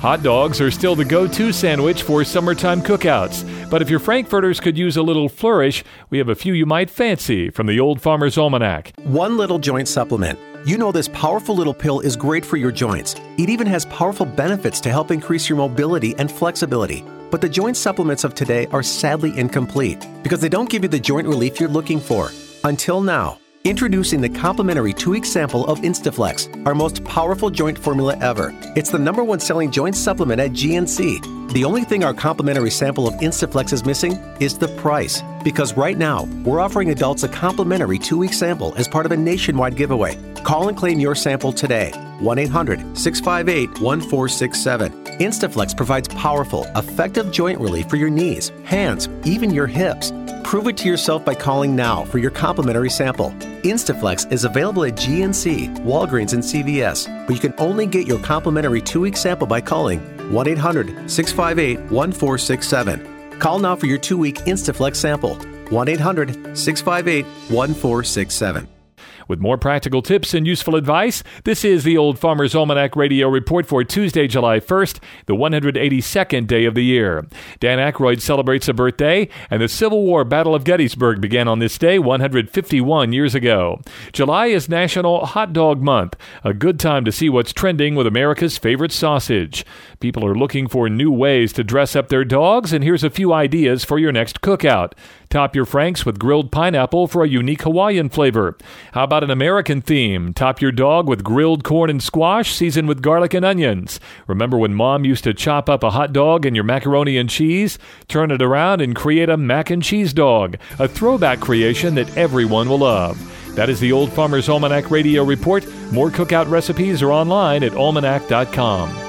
Hot dogs are still the go-to sandwich for summertime cookouts. But if your Frankfurters could use a little flourish, we have a few you might fancy from the Old Farmer's Almanac. One little joint supplement. You know this powerful little pill is great for your joints. It even has powerful benefits to help increase your mobility and flexibility. But the joint supplements of today are sadly incomplete because they don't give you the joint relief you're looking for. Until now. Introducing the complimentary 2-week sample of Instaflex, our most powerful joint formula ever. It's the #1 selling joint supplement at GNC. The only thing our complimentary sample of Instaflex is missing is the price. Because right now, we're offering adults a complimentary 2-week sample as part of a nationwide giveaway. Call and claim your sample today. 1-800-658-1467. Instaflex provides powerful, effective joint relief for your knees, hands, even your hips. Prove it to yourself by calling now for your complimentary sample. Instaflex is available at GNC, Walgreens, and CVS, but you can only get your complimentary 2-week sample by calling 1-800-658-1467. Call now for your 2-week Instaflex sample. 1-800-658-1467. With more practical tips and useful advice, this is the Old Farmer's Almanac Radio Report for Tuesday, July 1st, the 182nd day of the year. Dan Aykroyd celebrates a birthday, and the Civil War Battle of Gettysburg began on this day 151 years ago. July is National Hot Dog Month, a good time to see what's trending with America's favorite sausage. People are looking for new ways to dress up their dogs, and here's a few ideas for your next cookout. Top your Franks with grilled pineapple for a unique Hawaiian flavor. How about an American theme? Top your dog with grilled corn and squash seasoned with garlic and onions. Remember when Mom used to chop up a hot dog in your macaroni and cheese? Turn it around and create a mac and cheese dog, a throwback creation that everyone will love. That is the Old Farmer's Almanac Radio Report. More cookout recipes are online at almanac.com.